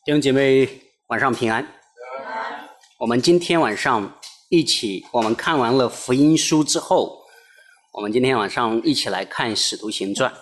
弟兄姐妹晚上平安。我们今天晚上我们看完了福音书之后，我们今天晚上一起来看使徒行传。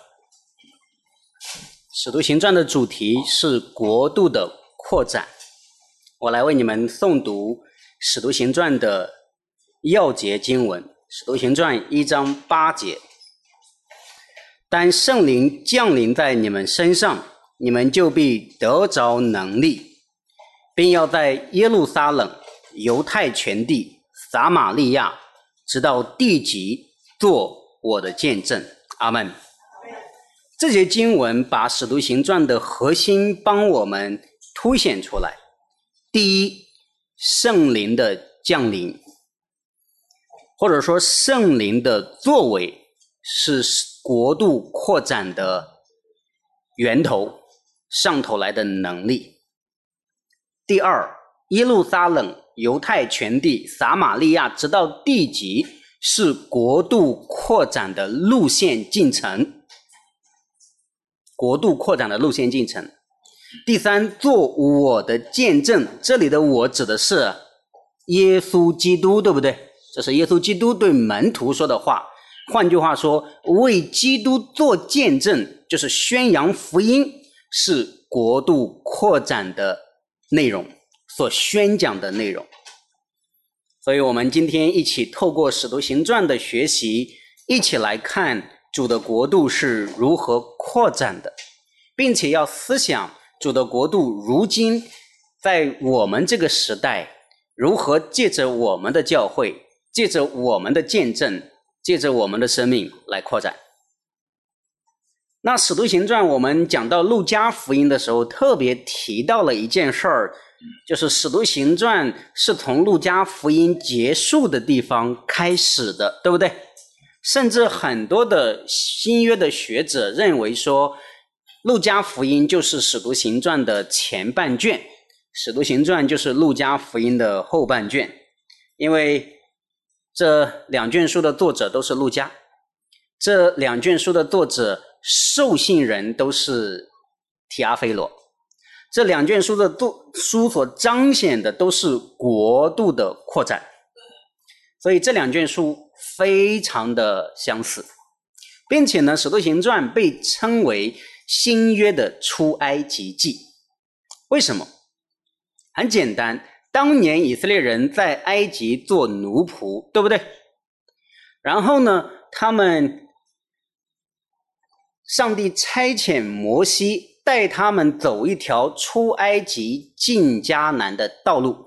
使徒行传的主题是国度的扩展。我来为你们诵读使徒行传的要节经文。使徒行传1章8节，当圣灵降临在你们身上，你们就必得着能力，并要在耶路撒冷、犹太全地、撒玛利亚，直到地极，做我的见证。阿们。这节经文把使徒行传的核心帮我们凸显出来。第一，圣灵的降临，或者说圣灵的作为，是国度扩展的源头，上头来的能力。第二，耶路撒冷、犹太全地、撒玛利亚，直到地极，是国度扩展的路线进程。国度扩展的路线进程。第三，做我的见证，这里的我指的是耶稣基督，对不对？这是耶稣基督对门徒说的话。换句话说，为基督做见证，就是宣扬福音，是国度扩展的内容，所宣讲的内容。所以我们今天一起透过使徒行传的学习，一起来看主的国度是如何扩展的，并且要思想主的国度如今在我们这个时代，如何借着我们的教会，借着我们的见证，借着我们的生命来扩展。那使徒行传我们讲到路加福音的时候，特别提到了一件事儿，就是使徒行传是从路加福音结束的地方开始的，对不对？甚至很多的新约的学者认为说，路加福音就是使徒行传的前半卷，使徒行传就是路加福音的后半卷，因为这两卷书的作者都是路加，这两卷书的作者受信人都是提阿非罗，这两卷书的书所彰显的都是国度的扩展，所以这两卷书非常的相似，并且呢，使徒行传被称为新约的出埃及记。为什么？很简单，当年以色列人在埃及做奴仆，对不对？然后呢，上帝差遣摩西带他们走一条出埃及进迦南的道路，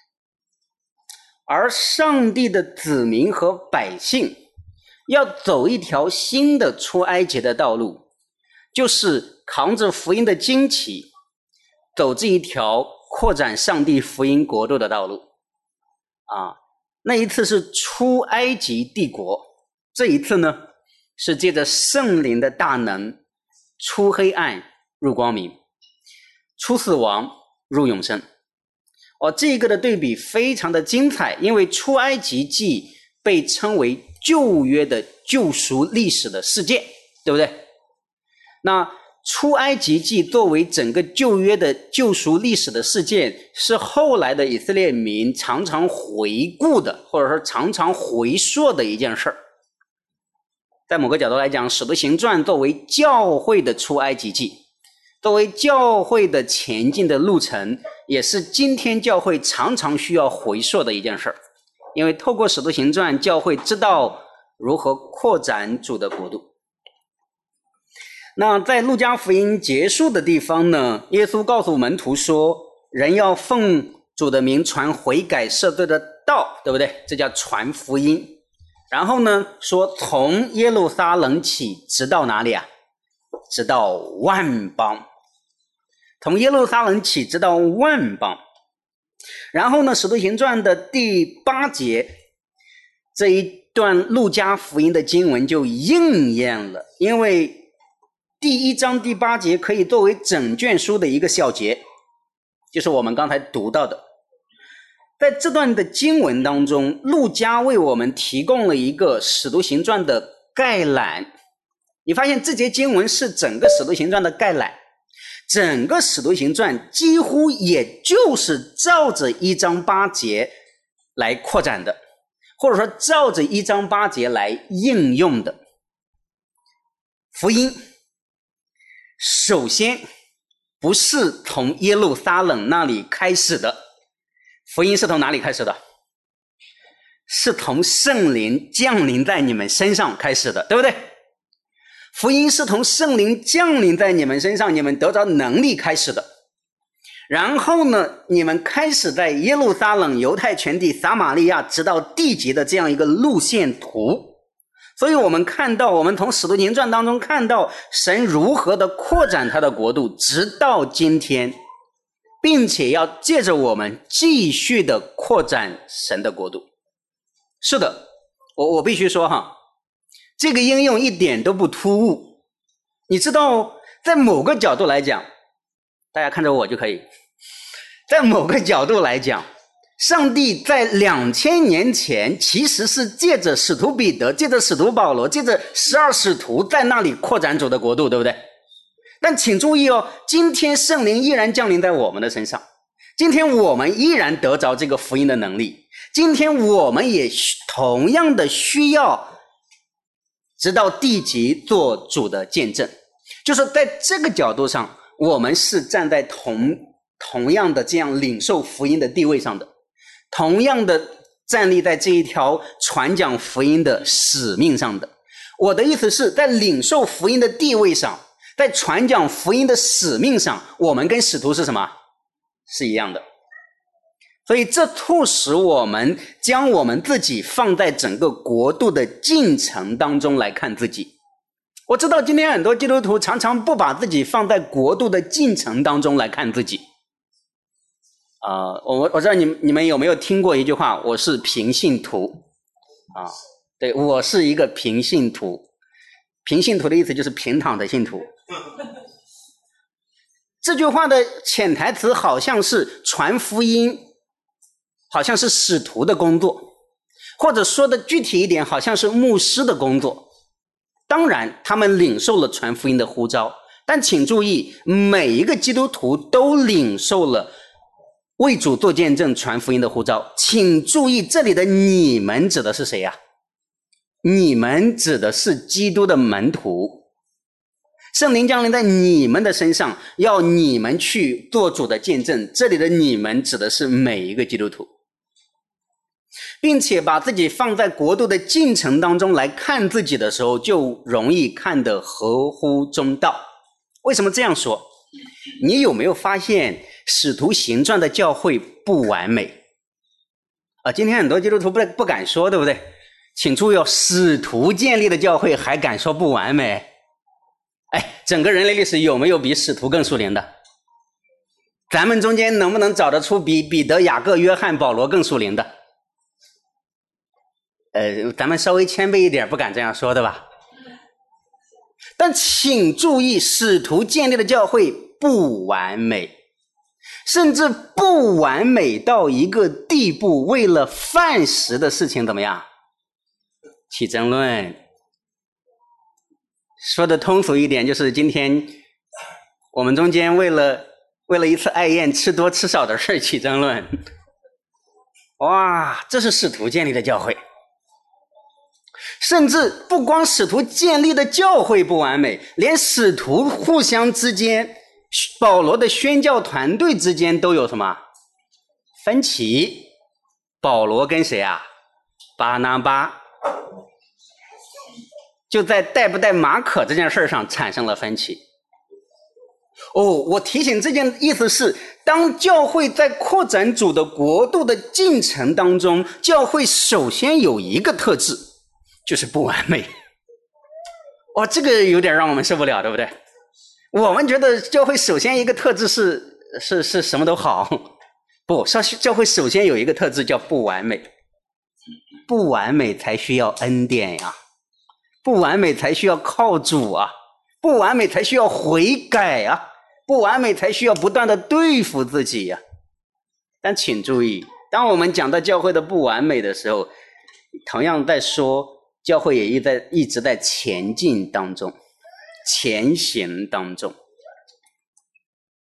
而上帝的子民和百姓要走一条新的出埃及的道路，就是扛着福音的旌旗，走这一条扩展上帝福音国度的道路那一次是出埃及帝国，这一次呢是借着圣灵的大能，出黑暗入光明，出死亡入永生。这个的对比非常的精彩，因为出埃及记被称为旧约的救赎历史的事件，对不对？那出埃及记作为整个旧约的救赎历史的事件，是后来的以色列民常常回顾的，或者说常常回溯的一件事儿。在某个角度来讲，使徒行传作为教会的出埃及记，作为教会的前进的路程，也是今天教会常常需要回溯的一件事儿。因为透过使徒行传，教会知道如何扩展主的国度。那在路加福音结束的地方呢，耶稣告诉门徒说，人要奉主的名传悔改赦罪的道，对不对？这叫传福音。然后呢，说从耶路撒冷起，直到哪里啊？直到万邦。从耶路撒冷起，直到万邦。然后呢，使徒行传的第8节，这一段路加福音的经文就应验了，因为第1章第8节可以作为整卷书的一个小节，就是我们刚才读到的。在这段的经文当中，路加为我们提供了一个使徒行传的概览。你发现这节经文是整个使徒行传的概览， 整个使徒行传几乎也就是照着1章8节来扩展的，或者说照着1章8节来应用的。福音首先不是从耶路撒冷那里开始的，福音是从哪里开始的？是从圣灵降临在你们身上开始的，对不对？福音是从圣灵降临在你们身上，你们得着能力开始的。然后呢，你们开始在耶路撒冷、犹太全地、撒玛利亚直到地极的这样一个路线图。所以我们从使徒行传当中看到神如何的扩展他的国度直到今天，并且要借着我们继续的扩展神的国度。是的，我必须说哈，这个应用一点都不突兀。你知道，在某个角度来讲，大家看着我就可以，在某个角度来讲，上帝在2000年前其实是借着使徒彼得，借着使徒保罗，借着12使徒在那里扩展主的国度，对不对？但请注意哦，今天圣灵依然降临在我们的身上，今天我们依然得着这个福音的能力，今天我们也同样的需要直到地极做主的见证。就是在这个角度上，我们是站在同样的这样领受福音的地位上的，同样的站立在这一条传讲福音的使命上的。我的意思是在领受福音的地位上，在传讲福音的使命上，我们跟使徒是什么？是一样的。所以这促使我们将我们自己放在整个国度的进程当中来看自己。我知道今天很多基督徒常常不把自己放在国度的进程当中来看自己。我知道你们有没有听过一句话，我是平信徒啊？对，我是一个平信徒。平信徒的意思就是平躺的信徒。这句话的潜台词好像是传福音，好像是使徒的工作，或者说的具体一点，好像是牧师的工作。当然他们领受了传福音的呼召，但请注意，每一个基督徒都领受了为主做见证传福音的呼召。请注意，这里的你们指的是谁呀？你们指的是基督的门徒。圣灵降临在你们的身上，要你们去做主的见证。这里的你们指的是每一个基督徒，并且把自己放在国度的进程当中来看自己的时候，就容易看得合乎中道。为什么这样说？你有没有发现使徒行传的教会不完美今天很多基督徒不敢说，对不对？请注意哦，使徒建立的教会还敢说不完美？整个人类历史有没有比使徒更属灵的？咱们中间能不能找得出比彼得、雅各、约翰、保罗更属灵的？咱们稍微谦卑一点，不敢这样说的吧？但请注意，使徒建立的教会不完美，甚至不完美到一个地步，为了饭食的事情怎么样？起争论。说的通俗一点，就是今天我们中间为了一次爱宴吃多吃少的事起争论。哇，这是使徒建立的教会。甚至不光使徒建立的教会不完美，连使徒互相之间，保罗的宣教团队之间都有什么分歧？保罗跟谁啊？巴拿巴就在带不带马可这件事上产生了分歧。我提醒这件意思是，当教会在扩展主的国度的进程当中，教会首先有一个特质，就是不完美。这个有点让我们受不了，对不对？我们觉得教会首先一个特质是什么都好，不，教会首先有一个特质叫不完美。不完美才需要恩典呀，不完美才需要靠主啊，不完美才需要悔改啊，不完美才需要不断的对付自己呀。但请注意，当我们讲到教会的不完美的时候，同样在说教会也一直在前进当中，前行当中。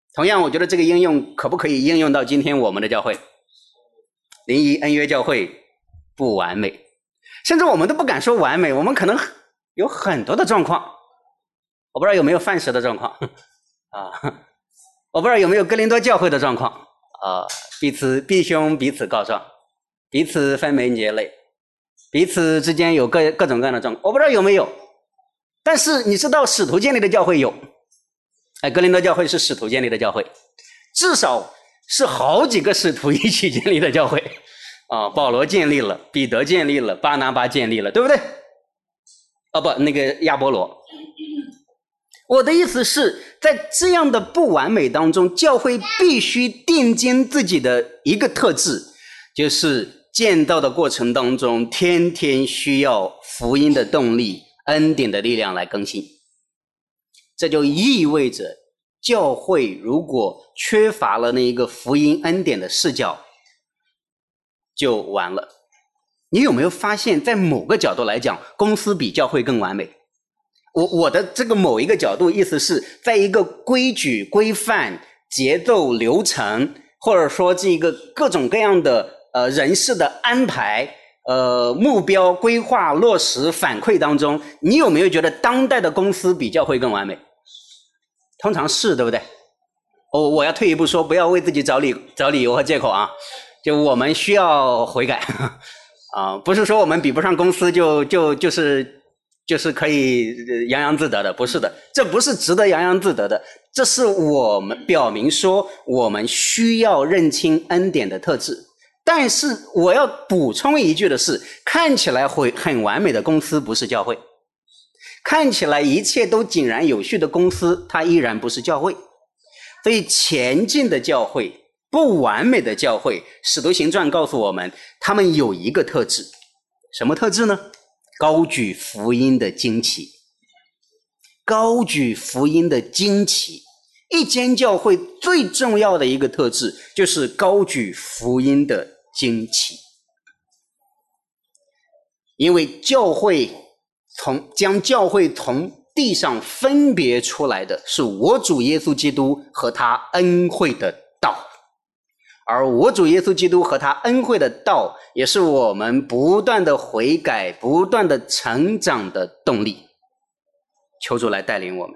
同样，我觉得这个应用可不可以应用到今天我们的教会？灵仪恩约教会不完美，甚至我们都不敢说完美，我们可能有很多的状况。我不知道有没有饭食的状况啊？我不知道有没有哥林多教会的状况啊？弟兄彼此告状，彼此分门结类，彼此之间有各种各样的状况，我不知道有没有。但是你知道使徒建立的教会有，哥林多教会是使徒建立的教会，至少是好几个使徒一起建立的教会啊，保罗建立了，彼得建立了，巴拿巴建立了，对不对？那个亚波罗。我的意思是在这样的不完美当中，教会必须定睛自己的一个特质，就是建造的过程当中天天需要福音的动力、恩典的力量来更新。这就意味着教会如果缺乏了那一个福音恩典的视角，就完了。你有没有发现，在某个角度来讲，公司比教会更完美？我的这个某一个角度意思是在一个规矩规范节奏流程，或者说这个各种各样的人事的安排目标规划落实反馈当中，你有没有觉得当代的公司比教会更完美？通常是，对不对？我要退一步说，不要为自己找理由和借口啊，就我们需要悔改啊，不是说我们比不上公司就是可以洋洋自得的，不是的，这不是值得洋洋自得的，这是我们表明说我们需要认清恩典的特质。但是我要补充一句的是，看起来很完美的公司不是教会，看起来一切都井然有序的公司，它依然不是教会。所以前进的教会，不完美的教会，使徒行传告诉我们，他们有一个特质，什么特质呢？高举福音的旌旗，高举福音的旌旗。一间教会最重要的一个特质就是高举福音的旌旗，因为将教会从地上分别出来的是我主耶稣基督和他恩惠的道，而我主耶稣基督和他恩惠的道也是我们不断的悔改不断的成长的动力。求主来带领我们。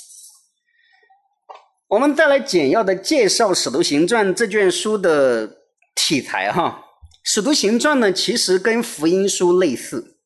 我们再来简要的介绍使徒行传这卷书的题材哈。使徒行传呢，其实跟福音书类似，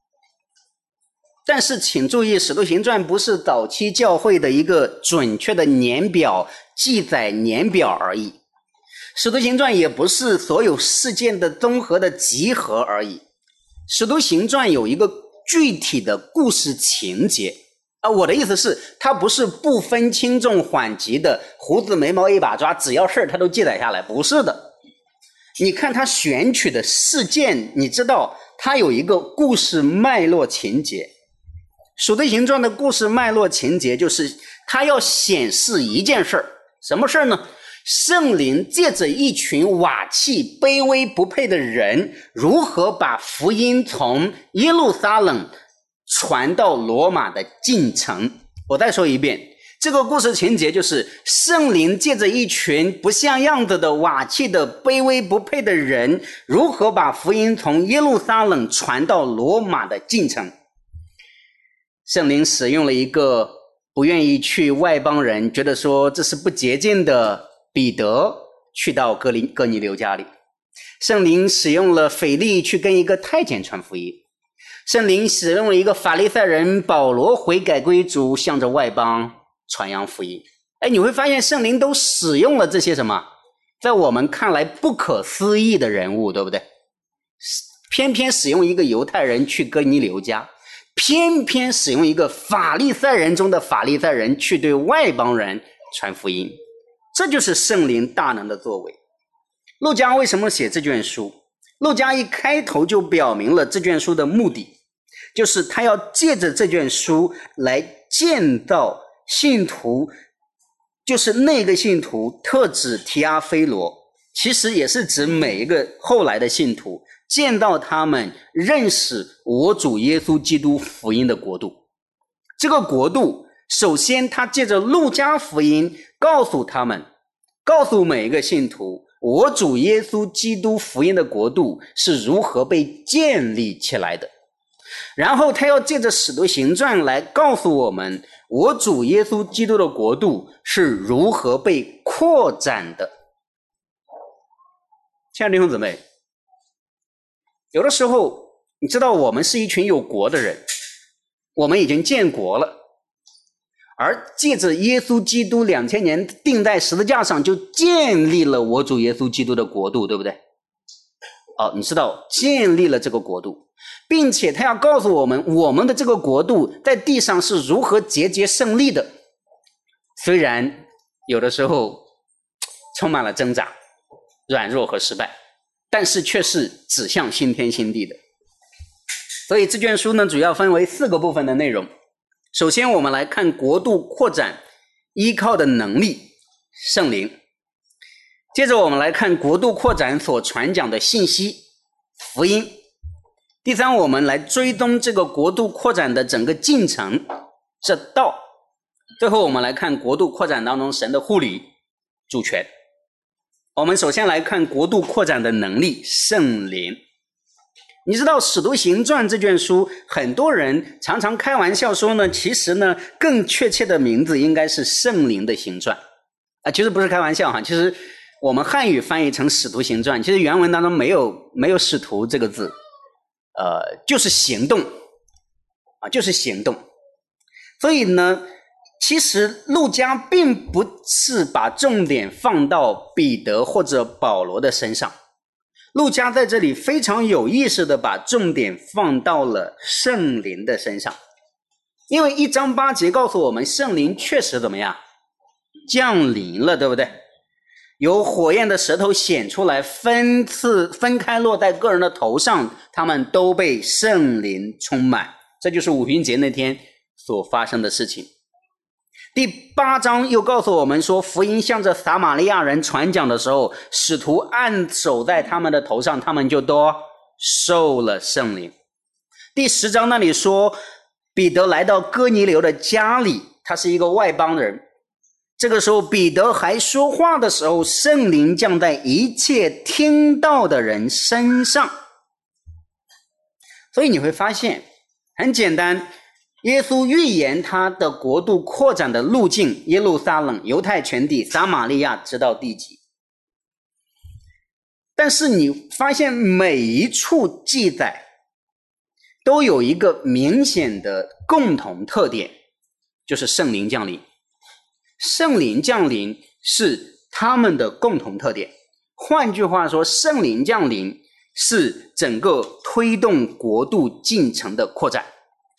但是请注意，使徒行传不是早期教会的一个准确的年表，记载年表而已。使徒行传也不是所有事件的综合的集合而已。使徒行传有一个具体的故事情节我的意思是，它不是不分轻重缓急的，胡子眉毛一把抓，只要事儿它都记载下来，不是的。你看他选取的事件，你知道它有一个故事脉络情节。使徒行传的故事脉络情节就是它要显示一件事儿，什么事儿呢？圣灵借着一群瓦器卑微不配的人，如何把福音从耶路撒冷传到罗马的进程。我再说一遍，这个故事情节就是圣灵借着一群不像样子的瓦器的卑微不配的人，如何把福音从耶路撒冷传到罗马的进程。圣灵使用了一个不愿意去外邦人，觉得说这是不洁净的彼得，去到哥尼流家里。圣灵使用了腓力去跟一个太监传福音。圣灵使用了一个法利赛人保罗悔改归主，向着外邦传扬福音。你会发现圣灵都使用了这些什么在我们看来不可思议的人物，对不对？偏偏使用一个犹太人去哥尼流家，偏偏使用一个法利赛人中的法利赛人去对外邦人传福音。这就是圣灵大能的作为。路加为什么写这卷书？路加一开头就表明了这卷书的目的，就是他要借着这卷书来建造信徒，就是那个信徒，特指提阿非罗，其实也是指每一个后来的信徒，建造他们认识我主耶稣基督福音的国度。这个国度首先他借着路加福音告诉他们，告诉每一个信徒，我主耶稣基督福音的国度是如何被建立起来的。然后他要借着使徒行传来告诉我们，我主耶稣基督的国度是如何被扩展的。亲爱的弟兄姊妹，有的时候你知道我们是一群有国的人，我们已经建国了，而借着耶稣基督2000年钉在十字架上，就建立了我主耶稣基督的国度，对不对？你知道建立了这个国度，并且他要告诉我们，我们的这个国度在地上是如何节节胜利的。虽然有的时候充满了挣扎、软弱和失败，但是却是指向新天新地的。所以这卷书呢，主要分为4个部分的内容。首先我们来看国度扩展依靠的能力，圣灵。接着我们来看国度扩展所传讲的信息，福音。第三，我们来追踪这个国度扩展的整个进程，这道。最后我们来看国度扩展当中神的护理，主权。我们首先来看国度扩展的能力，圣灵。你知道使徒行传这卷书，很多人常常开玩笑说呢，其实呢更确切的名字应该是圣灵的行传其实不是开玩笑其实我们汉语翻译成使徒行传，其实原文当中没有使徒这个字，就是行动就是行动。所以呢，其实路加并不是把重点放到彼得或者保罗的身上，路加在这里非常有意识的把重点放到了圣灵的身上。因为1章8节告诉我们，圣灵确实怎么样降临了，对不对？有火焰的舌头显出来，分开落在个人的头上，他们都被圣灵充满。这就是五旬节那天所发生的事情。第8章又告诉我们说，福音向着撒玛利亚人传讲的时候，使徒按手在他们的头上，他们就都受了圣灵。第10章那里说，彼得来到哥尼流的家里，他是一个外邦人。这个时候彼得还说话的时候，圣灵降在一切听到的人身上。所以你会发现很简单，耶稣预言他的国度扩展的路径，耶路撒冷、犹太全地、撒玛利亚直到地极。但是你发现每一处记载都有一个明显的共同特点，就是圣灵降临。圣灵降临是他们的共同特点。换句话说，圣灵降临是整个推动国度进程的扩展。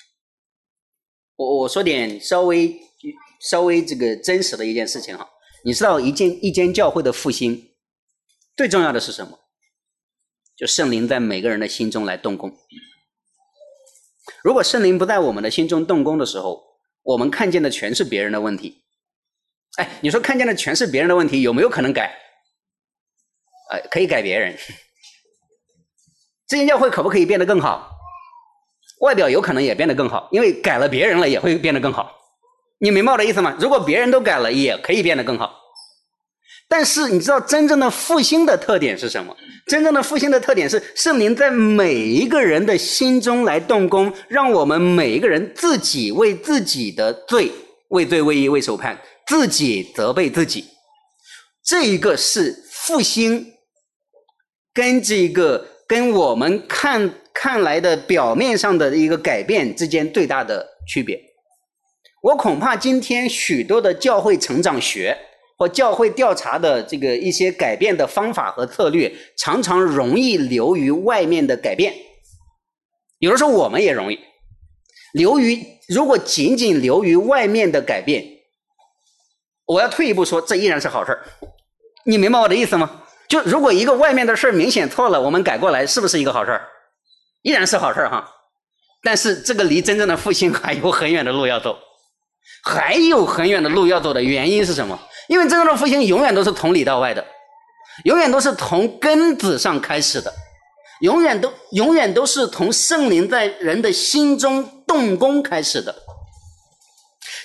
我说点稍微这个真实的一件事情你知道一间教会的复兴最重要的是什么？就圣灵在每个人的心中来动工。如果圣灵不在我们的心中动工的时候，我们看见的全是别人的问题。你说看见的全是别人的问题，有没有可能改？可以改别人。这间教会可不可以变得更好？外表有可能也变得更好，因为改了别人了也会变得更好。你明白我的意思吗？如果别人都改了，也可以变得更好。但是你知道真正的复兴的特点是什么？真正的复兴的特点是圣灵在每一个人的心中来动工，让我们每一个人自己为自己的罪，为罪为义为受判，自己责备自己。这一个是复兴跟我们看来的表面上的一个改变之间最大的区别。我恐怕今天许多的教会成长学或教会调查的这个一些改变的方法和策略，常常容易流于外面的改变。有的时候我们也容易如果仅仅流于外面的改变，我要退一步说，这依然是好事。你明白我的意思吗？就如果一个外面的事明显错了，我们改过来，是不是一个好事？依然是好事但是这个离真正的复兴还有很远的路要走。还有很远的路要走的原因是什么？因为真正的复兴永远都是从里到外的，永远都是从根子上开始的，永远都是从圣灵在人的心中动工开始的。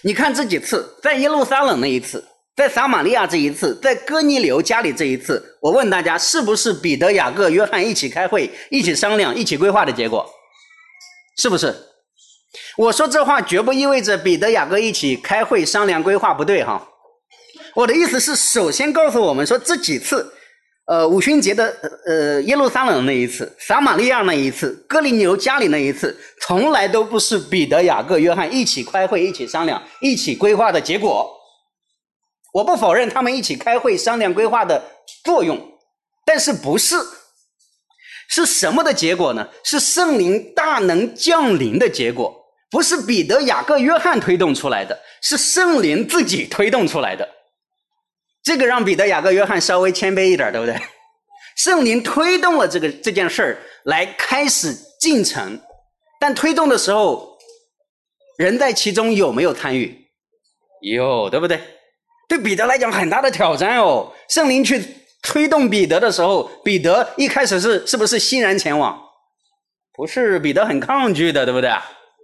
你看这几次，在耶路撒冷那一次，在撒玛利亚这一次，在哥尼流家里这一次，我问大家，是不是彼得、雅各、约翰一起开会、一起商量、一起规划的结果？是不是？我说这话绝不意味着彼得、雅各一起开会商量规划不对哈。我的意思是，首先告诉我们说，这几次五旬节的耶路撒冷那一次，撒玛利亚那一次，哥尼流家里那一次，从来都不是彼得、雅各、约翰一起开会、一起商量、一起规划的结果。我不否认他们一起开会商量规划的作用，但是不是什么的结果呢？是圣灵大能降临的结果，不是彼得、雅各、约翰推动出来的，是圣灵自己推动出来的。这个让彼得、雅各、约翰稍微谦卑一点，对不对？圣灵推动了这件事儿来开始进程，但推动的时候，人在其中有没有参与？有，对不对？对彼得来讲很大的挑战哦。圣灵去推动彼得的时候，彼得一开始是不是欣然前往？不是，彼得很抗拒的，对不对？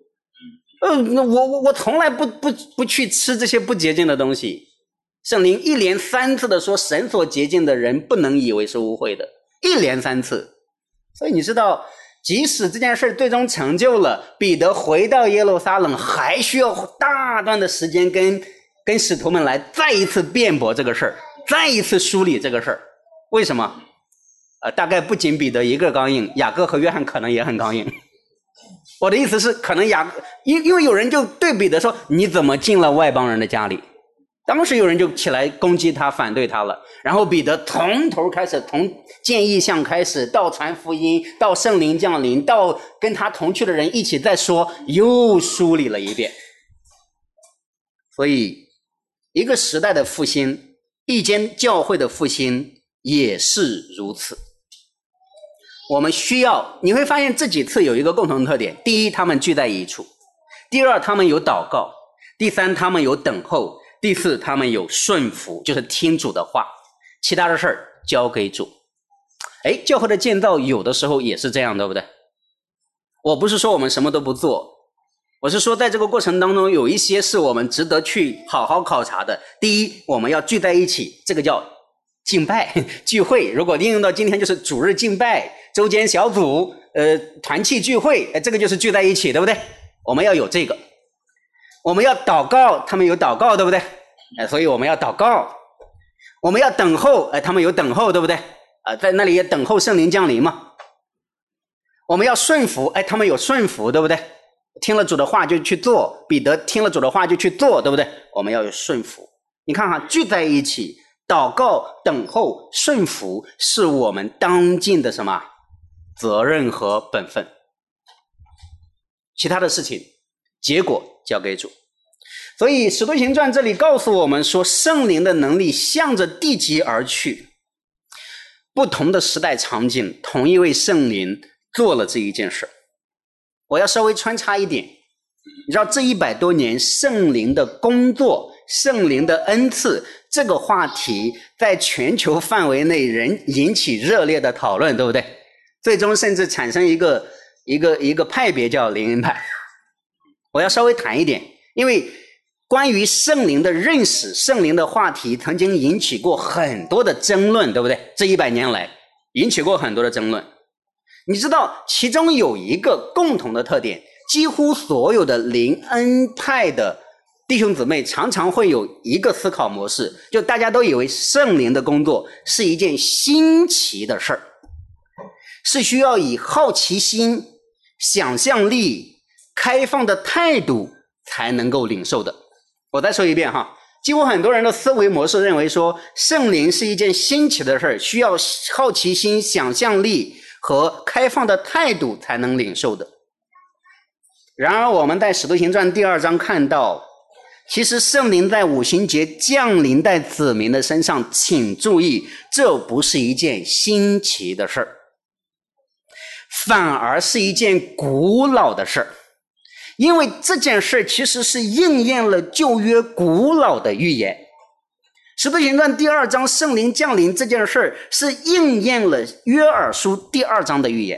我从来不去吃这些不洁净的东西。圣灵一连3次的说，神所洁净的人不能以为是污秽的，一连3次。所以你知道，即使这件事最终成就了，彼得回到耶路撒冷还需要大段的时间跟使徒们来再一次辩驳这个事儿，再一次梳理这个事儿。为什么？大概不仅彼得一个刚硬，雅各和约翰可能也很刚硬。我的意思是，可能因为有人就对彼得说，你怎么进了外邦人的家里？当时有人就起来攻击他，反对他了。然后彼得从头开始，从见异象开始，到传福音，到圣灵降临，到跟他同去的人一起再说，又梳理了一遍。所以一个时代的复兴，一间教会的复兴也是如此。我们需要，你会发现这几次有一个共同特点：第一，他们聚在一处；第二，他们有祷告；第三，他们有等候；第四，他们有顺服，就是听主的话，其他的事儿交给主。教会的建造有的时候也是这样，对不对？我不是说我们什么都不做，我是说在这个过程当中有一些是我们值得去好好考察的。第一，我们要聚在一起，这个叫敬拜聚会，如果应用到今天就是主日敬拜、周间小组、团契聚会，这个就是聚在一起，对不对？我们要有这个。我们要祷告，他们有祷告，对不对？所以我们要祷告。我们要等候，他们有等候，对不对？在那里也等候圣灵降临嘛。我们要顺服，他们有顺服，对不对？听了主的话就去做，彼得听了主的话就去做，对不对？我们要有顺服。你看哈，聚在一起，祷告、等候、顺服，是我们当尽的什么责任和本分。其他的事情，结果交给主。所以使徒行传这里告诉我们说，圣灵的能力向着地极而去。不同的时代场景，同一位圣灵做了这一件事。我要稍微穿插一点，你知道这100多年圣灵的工作、圣灵的恩赐这个话题在全球范围内引起热烈的讨论，对不对？最终甚至产生一个派别叫灵恩派。我要稍微谈一点，因为关于圣灵的认识、圣灵的话题曾经引起过很多的争论，对不对？这100年来引起过很多的争论。你知道其中有一个共同的特点，几乎所有的灵恩派的弟兄姊妹常常会有一个思考模式，就大家都以为圣灵的工作是一件新奇的事儿，是需要以好奇心、想象力、开放的态度才能够领受的。我再说一遍哈，几乎很多人的思维模式认为说，圣灵是一件新奇的事儿，需要好奇心、想象力和开放的态度才能领受的。然而我们在使徒行传第2章看到，其实圣灵在五旬节降临在子民的身上，请注意，这不是一件新奇的事儿，反而是一件古老的事儿。因为这件事其实是应验了旧约古老的预言。使徒行传第2章圣灵降临这件事是应验了约珥书第2章的预言。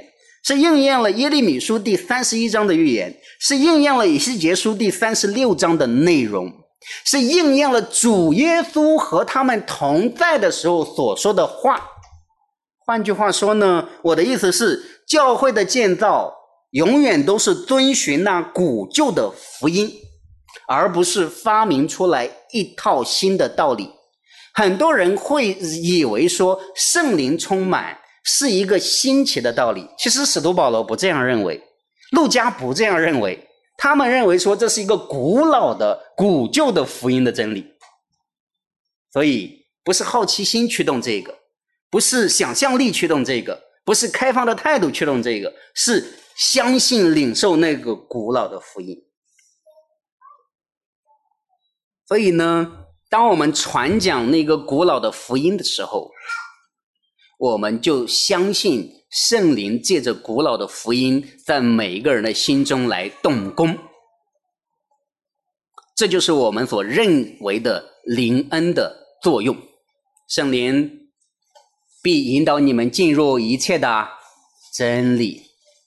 是应验了耶利米书第31章的预言，是应验了以西结书第36章的内容，是应验了主耶稣和他们同在的时候所说的话。换句话说呢，我的意思是，教会的建造永远都是遵循那古旧的福音，而不是发明出来一套新的道理。很多人会以为说圣灵充满是一个新奇的道理，其实使徒保罗不这样认为，路加不这样认为，他们认为说这是一个古老的古旧的福音的真理。所以不是好奇心驱动这个，不是想象力驱动这个，不是开放的态度驱动这个，是相信领受那个古老的福音。所以呢，当我们传讲那个古老的福音的时候，我们就相信圣灵借着古老的福音在每一个人的心中来动工。这就是我们所认为的灵恩的作用。圣灵必引导你们进入一切的真理，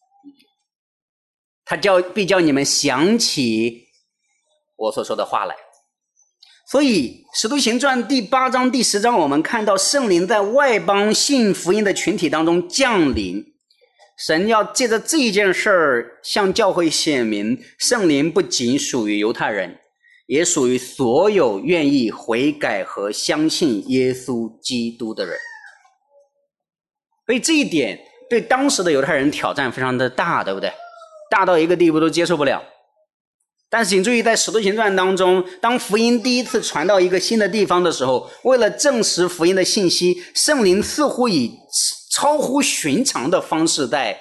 他必叫你们想起我所说的话来。所以使徒行传第8章第10章，我们看到圣灵在外邦信福音的群体当中降临，神要借着这一件事儿向教会显明，圣灵不仅属于犹太人，也属于所有愿意悔改和相信耶稣基督的人。所以这一点对当时的犹太人挑战非常的大，对不对？大到一个地步都接受不了。但是请注意，在使徒行传当中，当福音第一次传到一个新的地方的时候，为了证实福音的信息，圣灵似乎以超乎寻常的方式在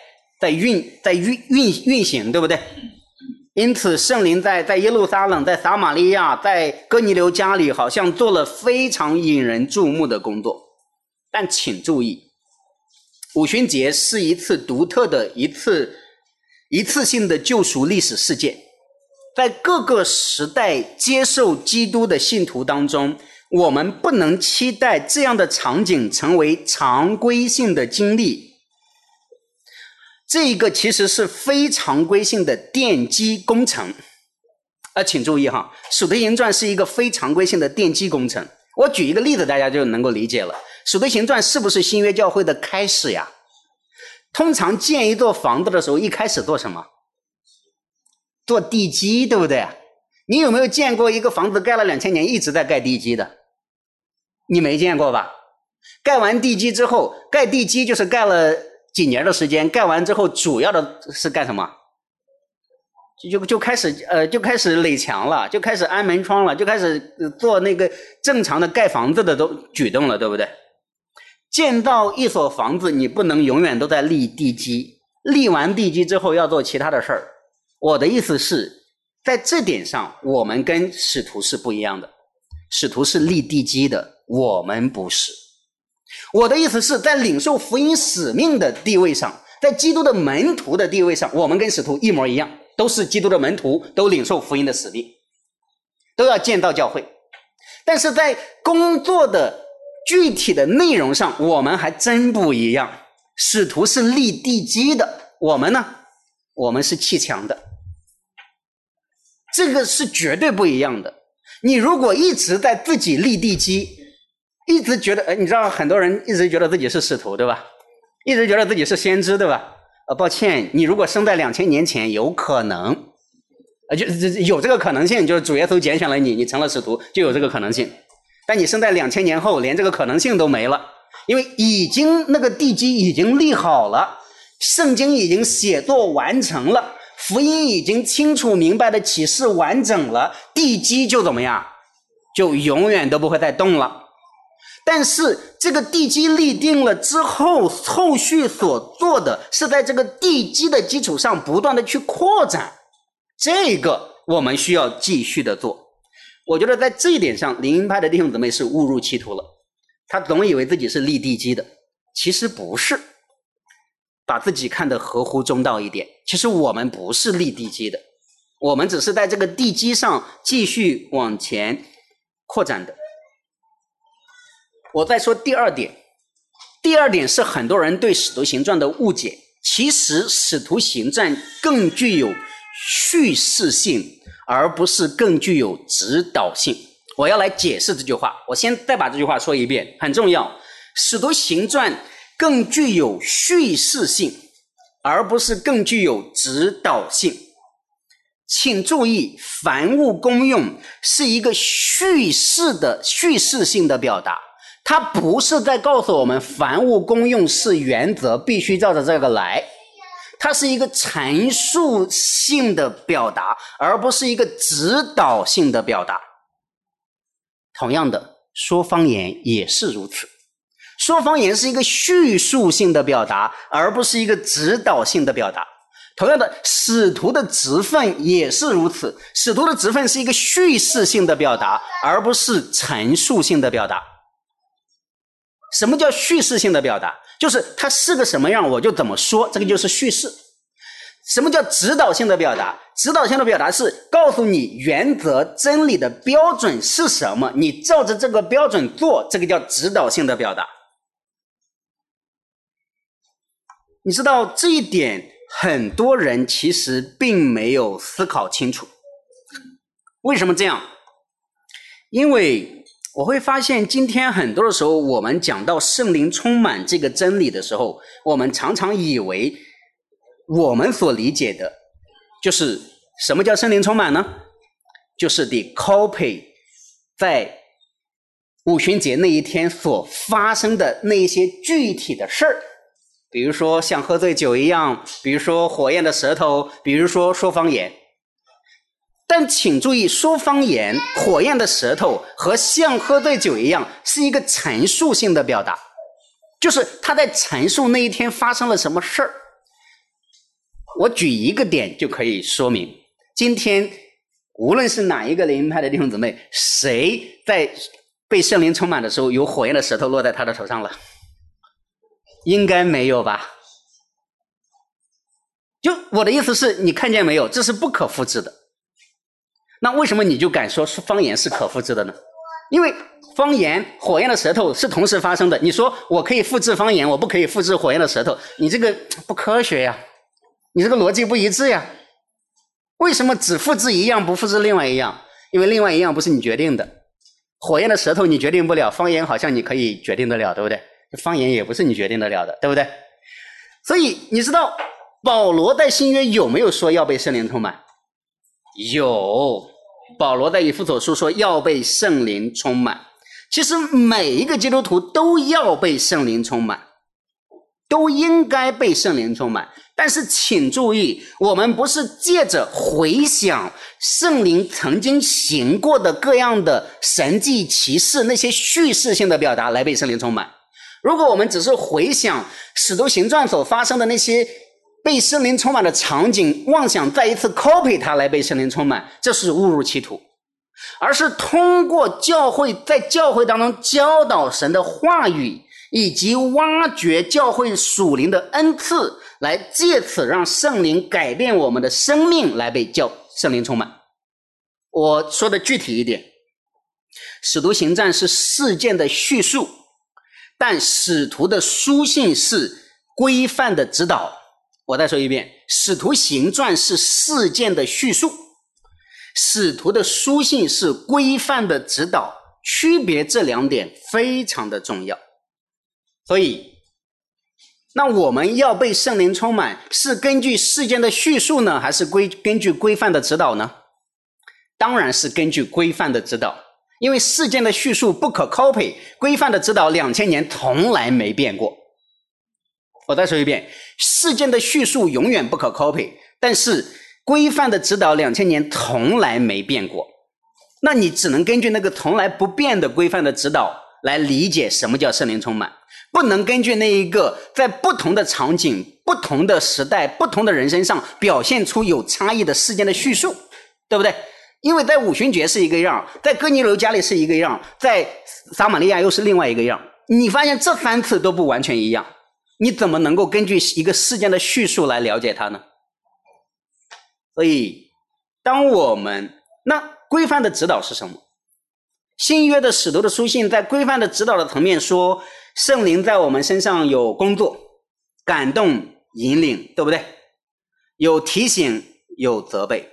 运行，对不对？因此圣灵在耶路撒冷，在撒玛利亚，在哥尼流家里，好像做了非常引人注目的工作。但请注意，五旬节是一次独特的一次性的救赎历史事件。在各个时代接受基督的信徒当中，我们不能期待这样的场景成为常规性的经历。这个其实是非常规性的奠基工程。请注意哈，使徒行传是一个非常规性的奠基工程。我举一个例子，大家就能够理解了。使徒行传是不是新约教会的开始呀？通常建一座房子的时候，一开始做什么？做地基，对不对？你有没有见过一个房子盖了2000年一直在盖地基的？你没见过吧？盖完地基之后，盖地基就是盖了几年的时间，盖完之后主要的是干什么？就开始垒墙了，就开始安门窗了，就开始做那个正常的盖房子的举动了，对不对？建造一所房子，你不能永远都在立地基，立完地基之后要做其他的事儿。我的意思是，在这点上我们跟使徒是不一样的，使徒是立地基的，我们不是。我的意思是，在领受福音使命的地位上，在基督的门徒的地位上，我们跟使徒一模一样，都是基督的门徒，都领受福音的使命，都要建造教会。但是在工作的具体的内容上，我们还真不一样。使徒是立地基的，我们呢？我们是砌墙的。这个是绝对不一样的。你如果一直在自己立地基，一直觉得你知道很多人一直觉得自己是使徒，对吧？一直觉得自己是先知，对吧？抱歉，你如果生在2000年前，有可能就有这个可能性，就是主耶稣拣选了你，你成了使徒，就有这个可能性。但你生在2000年后，连这个可能性都没了，因为那个地基已经立好了，圣经已经写作完成了，福音已经清楚明白的启示完整了，地基就怎么样？就永远都不会再动了。但是这个地基立定了之后，后续所做的是在这个地基的基础上不断的去扩展，这个我们需要继续的做。我觉得在这一点上，灵恩派的弟兄姊妹是误入歧途了。他总以为自己是立地基的，其实不是，把自己看得合乎中道一点。其实我们不是立地基的，我们只是在这个地基上继续往前扩展的。我再说第二点，第二点是很多人对使徒行传的误解。 其实使徒行传更具有叙事性，而不是更具有指导性。我要来解释这句话，我先再把这句话说一遍，很重要。使徒行传更具有叙事性，而不是更具有指导性。请注意，凡物公用是一个叙事性的表达，它不是在告诉我们凡物公用是原则，必须照着这个来。它是一个阐述性的表达，而不是一个指导性的表达。同样的，说方言也是如此。说方言是一个叙述性的表达，而不是一个指导性的表达。同样的，使徒的职分也是如此。使徒的职分是一个叙事性的表达，而不是陈述性的表达。什么叫叙事性的表达？就是它是个什么样我就怎么说，这个就是叙事。什么叫指导性的表达？指导性的表达是告诉你原则真理的标准是什么，你照着这个标准做，这个叫指导性的表达。你知道这一点很多人其实并没有思考清楚。为什么这样？因为我会发现今天很多的时候，我们讲到圣灵充满这个真理的时候，我们常常以为我们所理解的就是什么叫圣灵充满呢？就是得 copy 在五旬节那一天所发生的那一些具体的事儿，比如说像喝醉酒一样，比如说火焰的舌头，比如说说方言。但请注意，说方言、火焰的舌头和像喝醉酒一样是一个陈述性的表达，就是他在陈述那一天发生了什么事儿。我举一个点就可以说明，今天无论是哪一个灵派的弟兄姊妹，谁在被圣灵充满的时候有火焰的舌头落在他的头上了？应该没有吧？就我的意思是，你看见没有，这是不可复制的。那为什么你就敢说方言是可复制的呢？因为方言、火焰的舌头是同时发生的。你说我可以复制方言，我不可以复制火焰的舌头，你这个不科学呀，你这个逻辑不一致呀。为什么只复制一样不复制另外一样？因为另外一样不是你决定的。火焰的舌头你决定不了，方言好像你可以决定得了，对不对？方言也不是你决定得了的，对不对？所以你知道保罗在新约有没有说要被圣灵充满？有，保罗在以弗所书说要被圣灵充满。其实每一个基督徒都要被圣灵充满，都应该被圣灵充满。但是请注意，我们不是借着回想圣灵曾经行过的各样的神迹奇事，那些叙事性的表达来被圣灵充满。如果我们只是回想使徒行传所发生的那些被圣灵充满的场景，妄想再一次 copy 它来被圣灵充满，这是误入歧途。而是通过教会，在教会当中教导神的话语，以及挖掘教会属灵的恩赐，来借此让圣灵改变我们的生命，来被圣灵充满。我说的具体一点，使徒行传是事件的叙述，但使徒的书信是规范的指导。我再说一遍，使徒行传是事件的叙述，使徒的书信是规范的指导，区别这两点非常的重要。所以那我们要被圣灵充满，是根据事件的叙述呢，还是根据规范的指导呢？当然是根据规范的指导，因为事件的叙述不可 copy， 规范的指导2000年从来没变过。我再说一遍，事件的叙述永远不可 copy， 但是规范的指导2000年从来没变过。那你只能根据那个从来不变的规范的指导来理解什么叫圣灵充满，不能根据那一个在不同的场景、不同的时代、不同的人身上表现出有差异的事件的叙述，对不对？因为在五旬节是一个样，在哥尼流家里是一个样，在撒玛利亚又是另外一个样，你发现这3次都不完全一样，你怎么能够根据一个事件的叙述来了解它呢？所以当我们那规范的指导是什么？新约的使徒的书信在规范的指导的层面说，圣灵在我们身上有工作，感动引领，对不对？有提醒，有责备。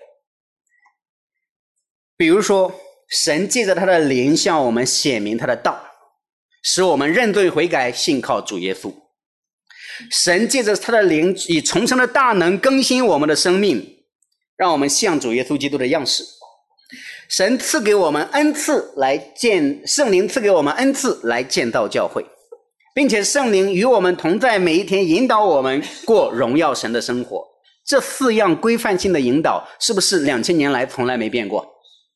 比如说，神借着他的灵向我们显明他的道，使我们认罪悔改，信靠主耶稣。神借着他的灵以重生的大能更新我们的生命，让我们像主耶稣基督的样式。神赐给我们恩赐圣灵赐给我们恩赐来建造教会，并且圣灵与我们同在，每一天引导我们过荣耀神的生活。这4样规范性的引导是不是2000年来从来没变过？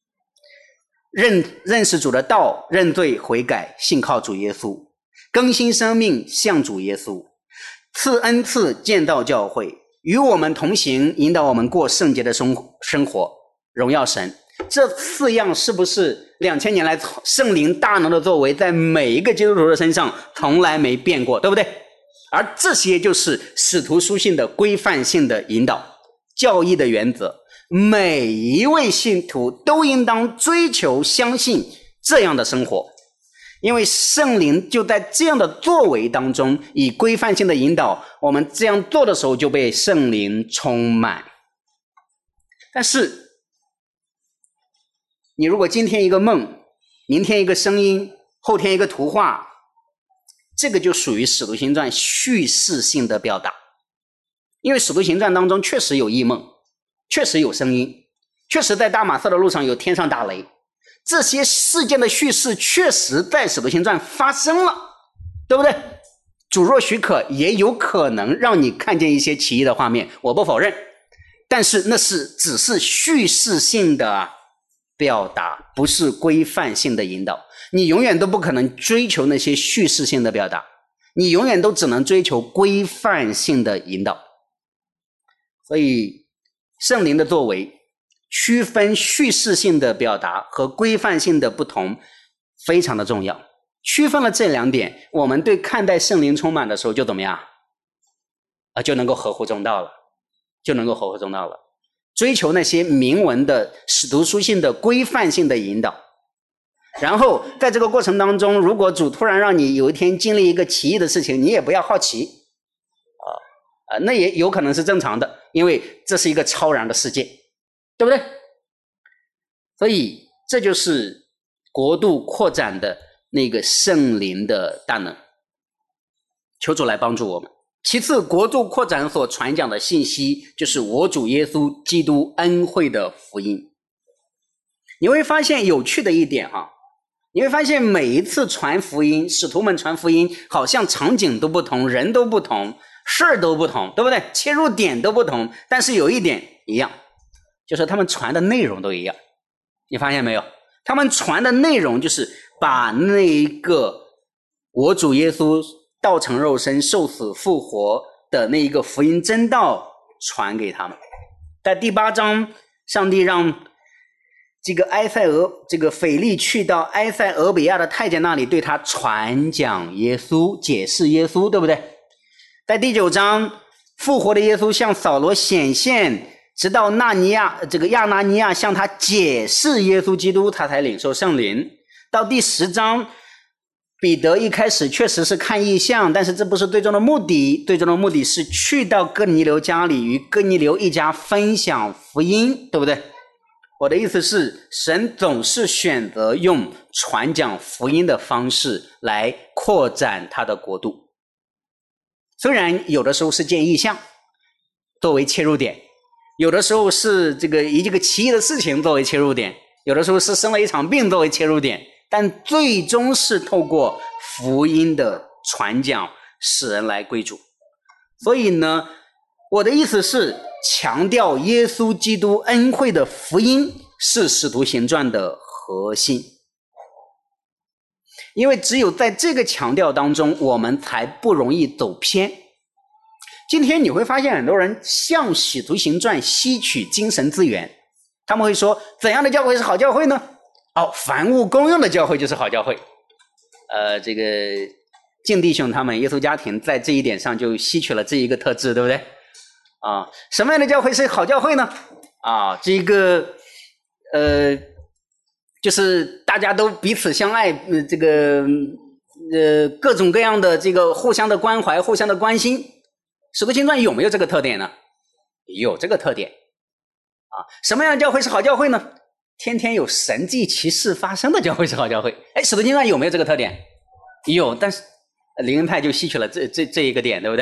认识主的道，认罪悔改，信靠主耶稣，更新生命，像主耶稣，赐恩赐，建造教会，与我们同行，引导我们过圣洁的生活，荣耀神。这4样是不是2000年来圣灵大能的作为在每一个基督徒的身上从来没变过，对不对？而这些就是使徒书信的规范性的引导，教义的原则。每一位信徒都应当追求相信这样的生活，因为圣灵就在这样的作为当中以规范性的引导，我们这样做的时候就被圣灵充满。但是你如果今天一个梦，明天一个声音，后天一个图画，这个就属于使徒行传叙事性的表达。因为使徒行传当中确实有异梦，确实有声音，确实在大马色的路上有天上打雷，这些事件的叙事确实在使徒行传发生了，对不对？主若许可，也有可能让你看见一些奇异的画面，我不否认，但是那只是叙事性的表达，不是规范性的引导。你永远都不可能追求那些叙事性的表达，你永远都只能追求规范性的引导。所以圣灵的作为区分叙事性的表达和规范性的不同非常的重要。区分了这2点，我们对看待圣灵充满的时候就怎么样就能够合乎中道了，追求那些明文的使徒书信的规范性的引导。然后在这个过程当中，如果主突然让你有一天经历一个奇异的事情，你也不要好奇那也有可能是正常的，因为这是一个超然的世界，对不对？所以这就是国度扩展的那个圣灵的大能，求主来帮助我们。其次，国度扩展所传讲的信息就是我主耶稣基督恩惠的福音。你会发现有趣的一点你会发现每一次传福音，使徒们传福音好像场景都不同，人都不同，事儿都不同，对不对？切入点都不同，但是有一点一样，就是他们传的内容都一样。你发现没有？他们传的内容就是把那一个我主耶稣道成肉身受死复活的那一个福音真道传给他们。在第8章，上帝让这个腓力去到埃塞俄比亚的太监那里，对他传讲耶稣，解释耶稣，对不对？在第9章，复活的耶稣向扫罗显现，直到亚拿尼亚向他解释耶稣基督，他才领受圣灵。到第10章，彼得一开始确实是看异象，但是这不是最终的目的，最终的目的是去到哥尼流家里，与哥尼流一家分享福音，对不对？我的意思是，神总是选择用传讲福音的方式来扩展他的国度。虽然有的时候是见异象作为切入点，有的时候是这个奇异的事情作为切入点，有的时候是生了一场病作为切入点，但最终是透过福音的传讲使人来归主。所以呢，我的意思是强调耶稣基督恩惠的福音是使徒行传的核心，因为只有在这个强调当中，我们才不容易走偏。今天你会发现很多人向使徒行传吸取精神资源，他们会说怎样的教会是好教会呢？凡物公用的教会就是好教会。这个敬弟兄他们耶稣家庭在这一点上就吸取了这一个特质，对不对？什么样的教会是好教会呢？就是大家都彼此相爱，各种各样的这个互相的关怀，互相的关心， 使徒行传有没有这个特点呢？有这个特点啊。什么样的教会是好教会呢？天天有神迹奇事发生的教会是好教会。使徒行传有没有这个特点？有，但是灵恩派就吸取了这一个点，对不对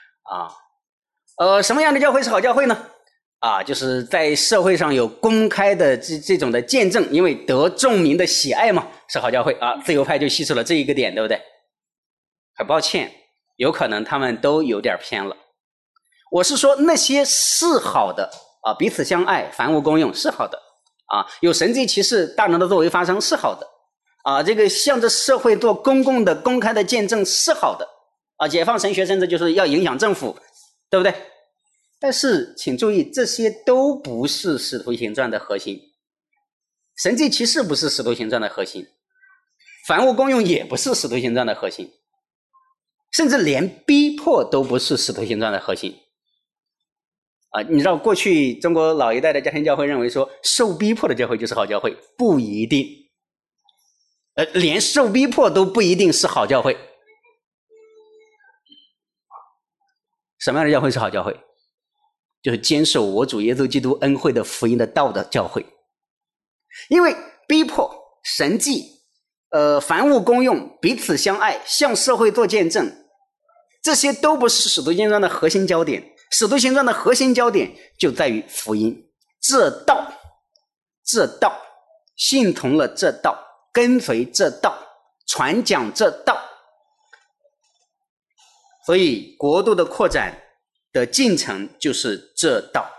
啊？什么样的教会是好教会呢？就是在社会上有公开的这种的见证，因为得众民的喜爱嘛，是好教会啊。自由派就吸取了这一个点，对不对？很抱歉，有可能他们都有点偏了。我是说那些是好的彼此相爱，凡物公用是好的有神迹奇事大能的作为发生是好的这个向着社会做公共的公开的见证是好的解放神学甚至就是要影响政府，对不对？但是请注意，这些都不是使徒行传的核心。神迹奇事不是使徒行传的核心，凡物公用也不是使徒行传的核心，甚至连逼迫都不是使徒行传的核心你知道过去中国老一代的家庭教会认为说受逼迫的教会就是好教会，不一定连受逼迫都不一定是好教会。什么样的教会是好教会？就是坚守我主耶稣基督恩惠的福音的道的教会。因为逼迫、神迹凡物公用、彼此相爱、向社会做见证，这些都不是使徒行传的核心焦点。使徒行传的核心焦点就在于福音，这道信从了这道，跟随这道，传讲这道。所以国度的扩展的进程就是这道。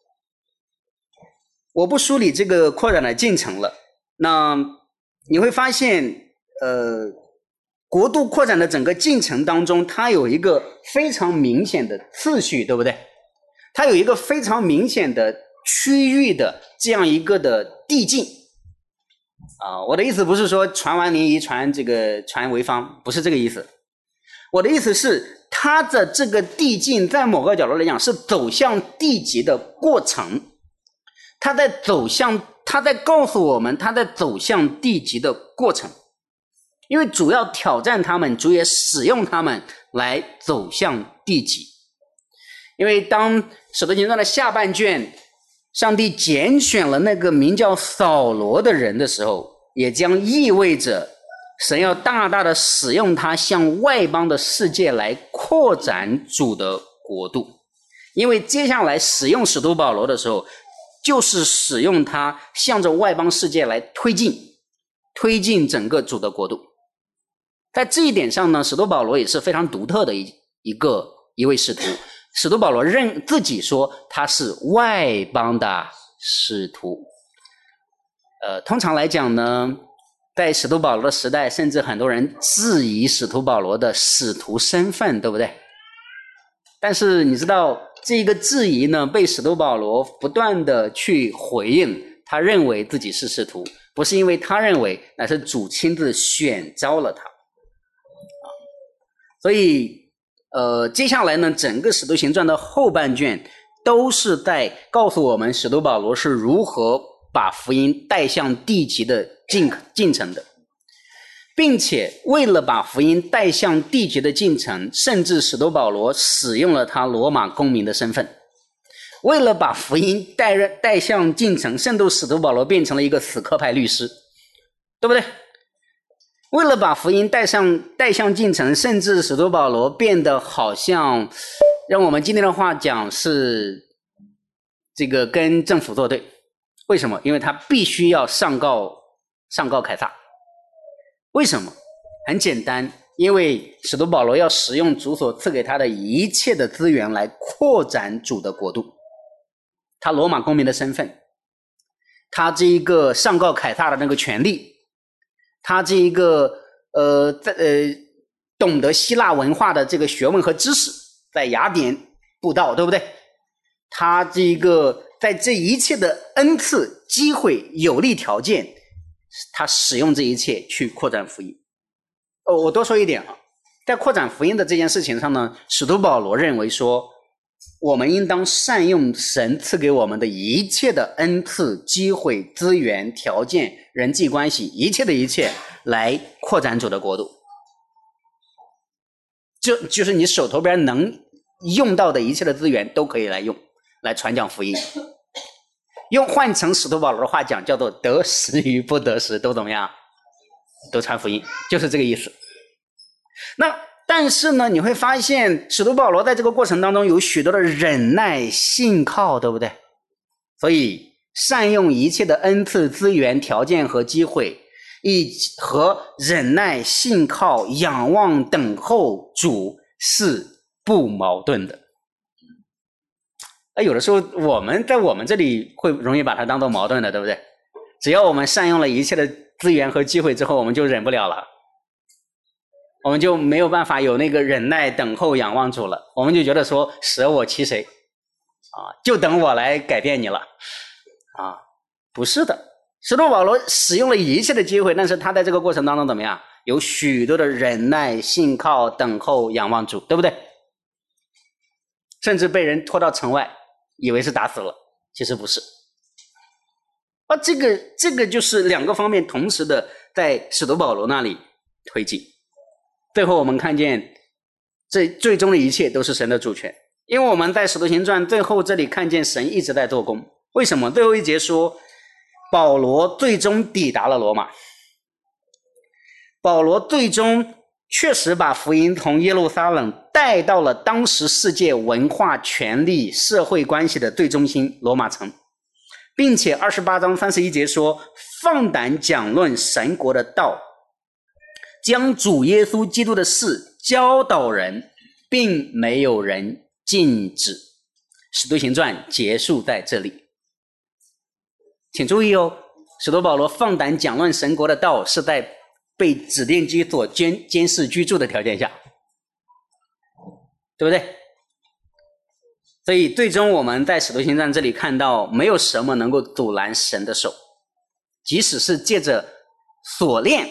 我不梳理这个扩展的进程了，那你会发现国度扩展的整个进程当中，它有一个非常明显的次序，对不对？它有一个非常明显的区域的这样一个的递进我的意思不是说传完灵仪传潍坊，不是这个意思。我的意思是它的这个递进在某个角度来讲是走向地极的过程，它在告诉我们它在走向地极的过程，因为主要挑战他们，主也使用他们来走向地极。因为当使徒行传的下半卷上帝拣选了那个名叫扫罗的人的时候，也将意味着神要大大的使用他向外邦的世界来扩展主的国度。因为接下来使用使徒保罗的时候，就是使用他向着外邦世界来推进整个主的国度。在这一点上呢，使徒保罗也是非常独特的一位使徒。使徒保罗自己说他是外邦的使徒。通常来讲呢，在使徒保罗的时代，甚至很多人质疑使徒保罗的使徒身份，对不对？但是你知道这个质疑呢，被使徒保罗不断的去回应，他认为自己是使徒，不是因为他认为，乃是主亲自选召了他。所以接下来呢，整个使徒行传的后半卷都是在告诉我们使徒保罗是如何把福音带向地极的进程的，并且为了把福音带向地极的进程，甚至使徒保罗使用了他罗马公民的身份。为了把福音带向进程，甚至使徒保罗变成了一个死磕派律师，对不对？为了把福音带向进程，甚至使徒保罗变得好像让我们今天的话讲是这个跟政府作对。为什么？因为他必须要上告凯撒。为什么？很简单，因为使徒保罗要使用主所赐给他的一切的资源来扩展主的国度。他罗马公民的身份，他这一个上告凯撒的那个权利，他这一个懂得希腊文化的这个学问和知识，在雅典布道，对不对？他这一个在这一切的恩赐、机会、有利条件，他使用这一切去扩展福音。我多说一点在扩展福音的这件事情上呢，使徒保罗认为说，我们应当善用神赐给我们的一切的恩赐、机会、资源、条件、人际关系，一切的一切来扩展主的国度。就是你手头边能用到的一切的资源都可以来用，来传讲福音。换成使徒保罗的话讲，叫做得时与不得时都怎么样？都传福音，就是这个意思。但是呢，你会发现使徒保罗在这个过程当中有许多的忍耐信靠，对不对？所以善用一切的恩赐资源条件和机会，和忍耐信靠仰望等候主是不矛盾的。有的时候我们在我们这里会容易把它当作矛盾的，对不对？只要我们善用了一切的资源和机会之后，我们就忍不了了，我们就没有办法有那个忍耐等候仰望主了，我们就觉得说舍我其谁就等我来改变你了不是的，使徒保罗使用了一切的机会，但是他在这个过程当中怎么样？有许多的忍耐信靠等候仰望主，对不对？甚至被人拖到城外，以为是打死了，其实不是这个就是两个方面同时的在使徒保罗那里推进。最后我们看见这最终的一切都是神的主权，因为我们在使徒行传最后这里看见神一直在做工。为什么？最后一节说保罗最终抵达了罗马，保罗最终确实把福音从耶路撒冷带到了当时世界文化权力社会关系的最中心罗马城，并且28章31节说放胆讲论神国的道，将主耶稣基督的事教导人，并没有人禁止。使徒行传结束在这里。请注意使徒保罗放胆讲论神国的道是在被指定居所监视居住的条件下，对不对？所以最终我们在使徒行传这里看到没有什么能够阻拦神的手，即使是借着锁链，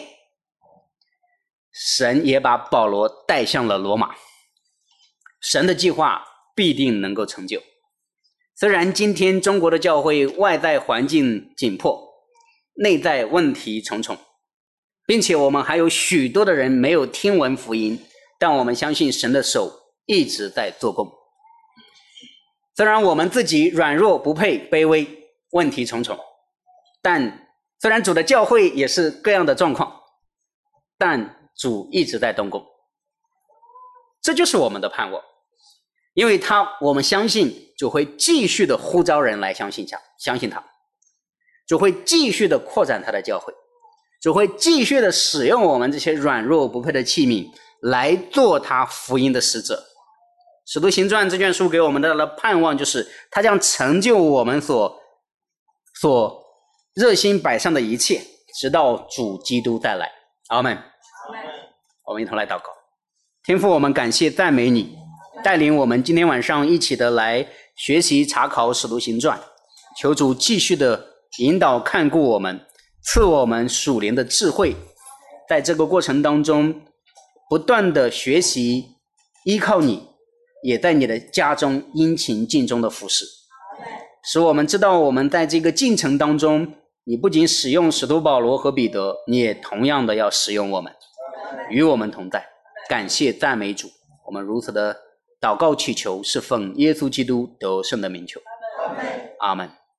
神也把保罗带向了罗马，神的计划必定能够成就。虽然今天中国的教会外在环境紧迫，内在问题重重，并且我们还有许多的人没有听闻福音，但我们相信神的手一直在做工。虽然我们自己软弱不配卑微，问题重重，但虽然主的教会也是各样的状况，但主一直在动工。这就是我们的盼望，因为我们相信主会继续的呼召人来相信他，主会继续的扩展他的教会，主会继续的使用我们这些软弱不配的器皿来做他福音的使者。使徒行传这卷书给我们的盼望就是他将成就我们所热心摆上的一切，直到主基督再来。阿们。我们一同来祷告。天父，我们感谢赞美你，带领我们今天晚上一起的来学习查考使徒行传，求主继续的引导看顾我们，赐我们属灵的智慧，在这个过程当中不断的学习依靠你，也在你的家中殷勤尽忠的服侍，使我们知道我们在这个进程当中，你不仅使用使徒保罗和彼得，你也同样的要使用我们，与我们同在。感谢赞美主，我们如此的祷告祈求，是奉耶稣基督得胜的名求。阿们。